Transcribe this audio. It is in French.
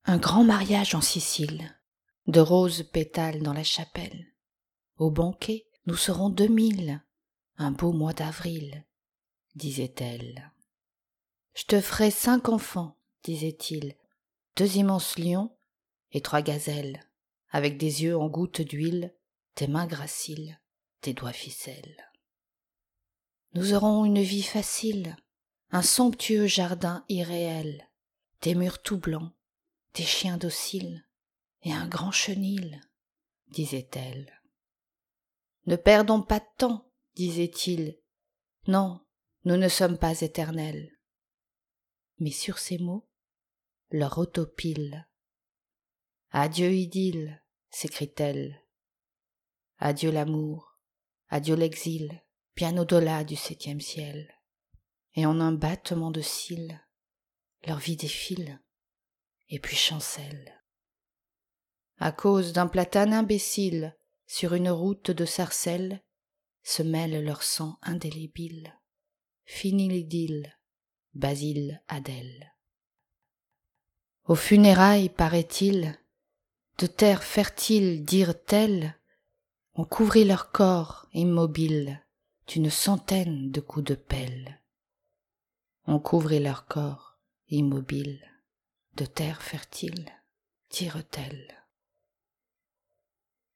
Un grand mariage en Sicile, de roses pétales dans la chapelle. Au banquet, nous serons 2000, un beau mois d'avril, disait-elle. Je te ferai 5 enfants, disait-il, 2 immenses lions et 3 gazelles, avec des yeux en gouttes d'huile, tes mains graciles, tes doigts ficelles. Nous aurons une vie facile, un somptueux jardin irréel, des murs tout blancs, des chiens dociles et un grand chenil, disait-elle. Ne perdons pas de temps, disait-il. Non, nous ne sommes pas éternels. Mais sur ces mots, leur autopile. Adieu idylle, s'écrie-t-elle. Adieu l'amour, adieu l'exil, bien au-delà du 7e ciel. Et en un battement de cils, leur vie défile, et puis chancelle. À cause d'un platane imbécile, sur une route de sarcelles, se mêle leur sang indélébile. Fini l'idylle, Basile Adèle. Aux funérailles, paraît-il, de terre fertile dirent-elles, on couvrit leur corps immobile d'une centaine de coups de pelle. On couvrit leur corps immobile de terre fertile, dirent-elles.